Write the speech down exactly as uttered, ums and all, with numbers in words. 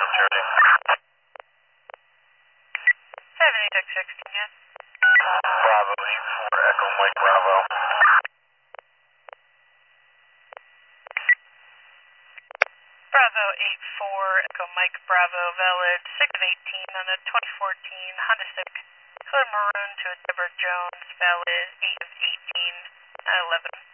Journey. seventy-six sixteen, yeah. Bravo eight four, Echo Mike Bravo. Bravo eight four, Echo Mike Bravo, valid six eighteen on a twenty fourteen Honda Civic, color maroon to a Deborah Jones, valid eight of eighteen, eleven.